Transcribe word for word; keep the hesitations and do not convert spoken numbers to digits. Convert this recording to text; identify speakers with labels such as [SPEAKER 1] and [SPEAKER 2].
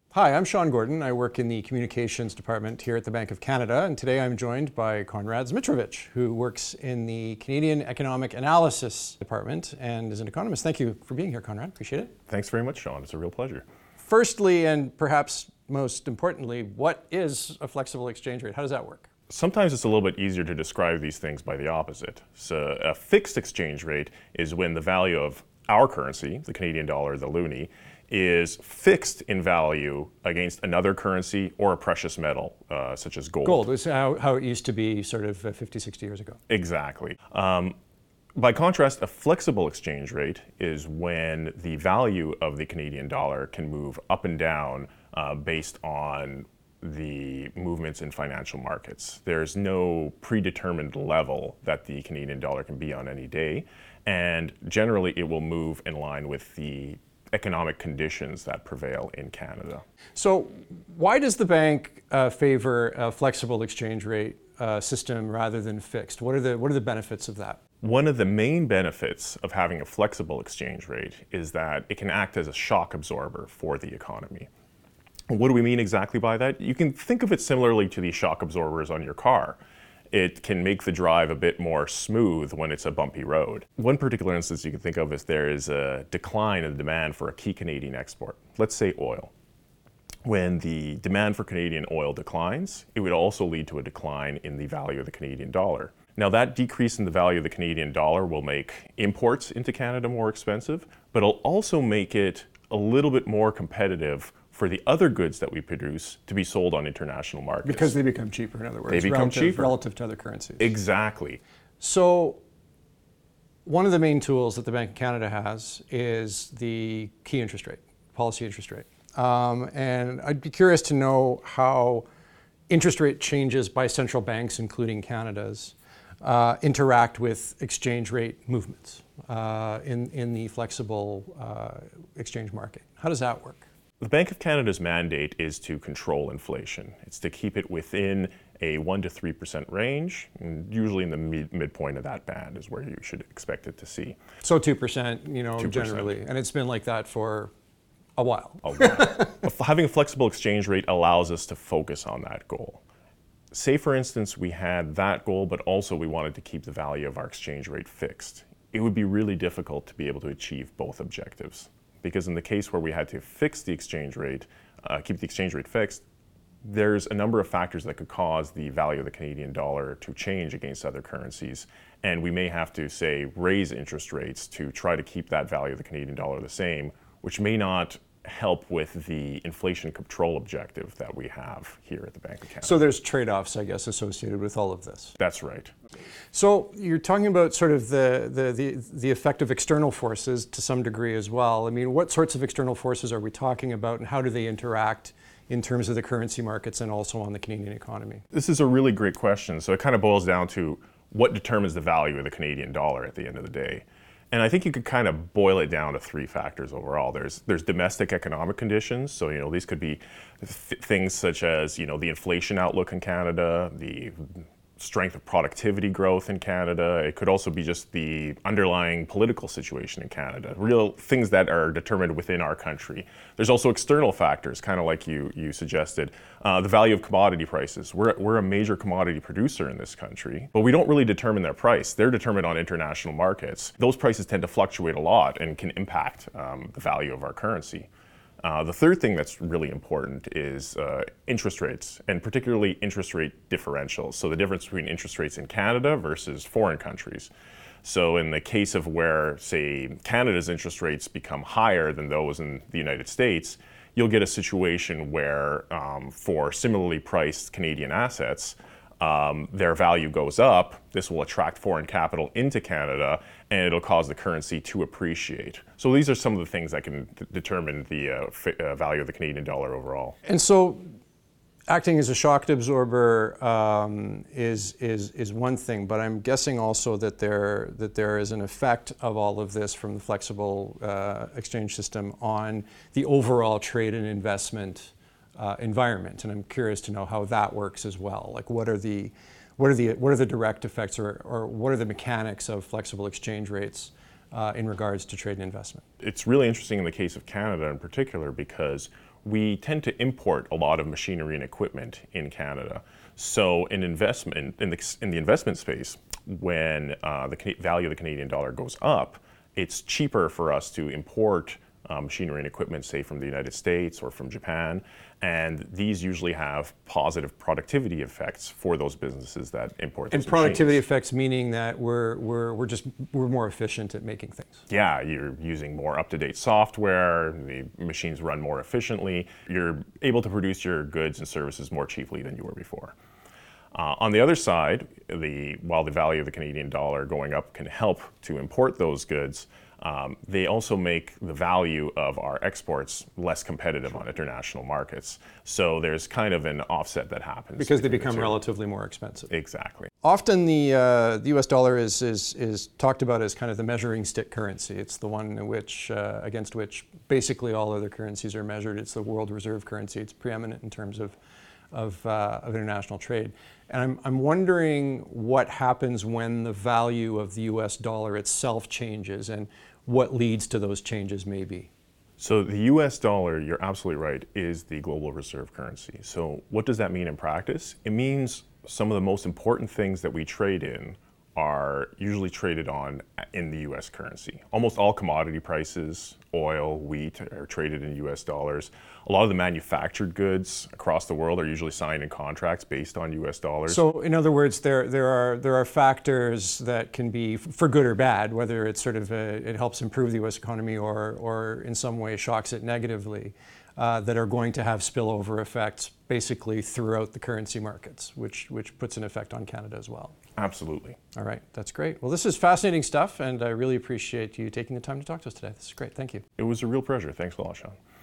[SPEAKER 1] Hi, I'm Sean Gordon. I work in the communications department here at the Bank of Canada, and today I'm joined by Konrad Zmitrovich, who works in the Canadian Economic Analysis Department and is an economist. Thank you for being here, Konrad. Appreciate it.
[SPEAKER 2] Thanks very much, Sean. It's a real pleasure.
[SPEAKER 1] Firstly, and perhaps most importantly, what is a flexible exchange rate? How does that work?
[SPEAKER 2] Sometimes it's a little bit easier to describe these things by the opposite. So a fixed exchange rate is when the value of our currency, the Canadian dollar, the loonie, is fixed in value against another currency or a precious metal, uh, such as gold.
[SPEAKER 1] Gold is how, how it used to be sort of fifty, sixty years ago.
[SPEAKER 2] Exactly. Um, by contrast, a flexible exchange rate is when the value of the Canadian dollar can move up and down uh, based on the movements in financial markets. There's no predetermined level that the Canadian dollar can be on any day, and generally it will move in line with the economic conditions that prevail in Canada.
[SPEAKER 1] So why does the bank uh, favor a flexible exchange rate uh, system rather than fixed? What are the what are the benefits of that?
[SPEAKER 2] One of the main benefits of having a flexible exchange rate is that it can act as a shock absorber for the economy. What do we mean exactly by that? You can think of it similarly to the shock absorbers on your car. It can make the drive a bit more smooth when it's a bumpy road. One particular instance you can think of is there is a decline in demand for a key Canadian export, let's say oil. When the demand for Canadian oil declines, it would also lead to a decline in the value of the Canadian dollar. Now that decrease in the value of the Canadian dollar will make imports into Canada more expensive, but it'll also make it a little bit more competitive for the other goods that we produce to be sold on international markets.
[SPEAKER 1] Because they become cheaper, in other words.
[SPEAKER 2] They become
[SPEAKER 1] relative,
[SPEAKER 2] cheaper.
[SPEAKER 1] Relative to other currencies.
[SPEAKER 2] Exactly.
[SPEAKER 1] So one of the main tools that the Bank of Canada has is the key interest rate, policy interest rate. Um, and I'd be curious to know how interest rate changes by central banks, including Canada's, uh, interact with exchange rate movements uh, in, in the flexible uh, exchange market. How does that work?
[SPEAKER 2] The Bank of Canada's mandate is to control inflation. It's to keep it within a one to three percent range, and usually in the mid- midpoint of that band is where you should expect it to see.
[SPEAKER 1] So two percent, you know,
[SPEAKER 2] two percent.
[SPEAKER 1] generally, and it's been like that for a while.
[SPEAKER 2] A while. Having a flexible exchange rate allows us to focus on that goal. Say, for instance, we had that goal, but also we wanted to keep the value of our exchange rate fixed. It would be really difficult to be able to achieve both objectives. Because in the case where we had to fix the exchange rate, uh, keep the exchange rate fixed, there's a number of factors that could cause the value of the Canadian dollar to change against other currencies. And we may have to, say, raise interest rates to try to keep that value of the Canadian dollar the same, which may not help with the inflation control objective that we have here at the Bank of Canada.
[SPEAKER 1] So there's trade-offs, I guess, associated with all of this.
[SPEAKER 2] That's right.
[SPEAKER 1] So you're talking about sort of the, the, the, the effect of external forces to some degree as well. I mean, what sorts of external forces are we talking about, and how do they interact in terms of the currency markets and also on the Canadian economy?
[SPEAKER 2] This is a really great question. So it kind of boils down to what determines the value of the Canadian dollar at the end of the day. And I think you could kind of boil it down to three factors overall. There's there's domestic economic conditions. So, you know, these could be th- things such as, you know, the inflation outlook in Canada, the strength of productivity growth in Canada. It could also be just the underlying political situation in Canada, real things that are determined within our country. There's also external factors, kind of like you you suggested. Uh, the value of commodity prices. We're, we're a major commodity producer in this country, but we don't really determine their price. They're determined on international markets. Those prices tend to fluctuate a lot and can impact um, the value of our currency. Uh, the third thing that's really important is uh, interest rates, and particularly interest rate differentials. So the difference between interest rates in Canada versus foreign countries. So in the case of where, say, Canada's interest rates become higher than those in the United States, you'll get a situation where um, for similarly priced Canadian assets, Um, their value goes up. This will attract foreign capital into Canada, and it'll cause the currency to appreciate. So these are some of the things that can d- determine the uh, f- uh, value of the Canadian dollar overall.
[SPEAKER 1] And so acting as a shock absorber um, is, is, is one thing, but I'm guessing also that there, that there is an effect of all of this from the flexible uh, exchange system on the overall trade and investment Uh, environment, and I'm curious to know how that works as well. Like, what are the, what are the, what are the direct effects, or, or what are the mechanics of flexible exchange rates uh, in regards to trade and investment?
[SPEAKER 2] It's really interesting in the case of Canada in particular because we tend to import a lot of machinery and equipment in Canada. So in investment in the in the investment space, when uh, the Can- value of the Canadian dollar goes up, it's cheaper for us to import um, machinery and equipment, say from the United States or from Japan, and these usually have positive productivity effects for those businesses that import those
[SPEAKER 1] And productivity
[SPEAKER 2] machines.
[SPEAKER 1] effects meaning that we're we're we're just we're more efficient at making things.
[SPEAKER 2] Yeah, you're using more up-to-date software, the machines run more efficiently, you're able to produce your goods and services more cheaply than you were before. Uh, on the other side, the, while the value of the Canadian dollar going up can help to import those goods, um, they also make the value of our exports less competitive on international markets. So there's kind of an offset that happens.
[SPEAKER 1] Because they
[SPEAKER 2] between the
[SPEAKER 1] become
[SPEAKER 2] two.
[SPEAKER 1] relatively more expensive.
[SPEAKER 2] Exactly.
[SPEAKER 1] Often the, uh, the U S dollar is, is, is talked about as kind of the measuring stick currency. It's the one in which, uh, against which basically all other currencies are measured. It's the world reserve currency. It's preeminent in terms of, of, uh, of international trade. And I'm, I'm wondering what happens when the value of the U S dollar itself changes and what leads to those changes may be.
[SPEAKER 2] So the U S dollar, you're absolutely right, is the global reserve currency. So what does that mean in practice? It means some of the most important things that we trade in are usually traded on in the U S currency. Almost all commodity prices, oil, wheat, are traded in U S dollars. A lot of the manufactured goods across the world are usually signed in contracts based on U S dollars.
[SPEAKER 1] So in other words, there, there, are, there are factors that can be for good or bad, whether it's sort of a, it helps improve the U S economy or, or in some way shocks it negatively, uh, that are going to have spillover effects basically throughout the currency markets, which, which puts an effect on Canada as well.
[SPEAKER 2] Absolutely.
[SPEAKER 1] All right, that's great. Well, this is fascinating stuff, and I really appreciate you taking the time to talk to us today. This is great. Thank you.
[SPEAKER 2] It was a real pleasure. Thanks a lot, Sean.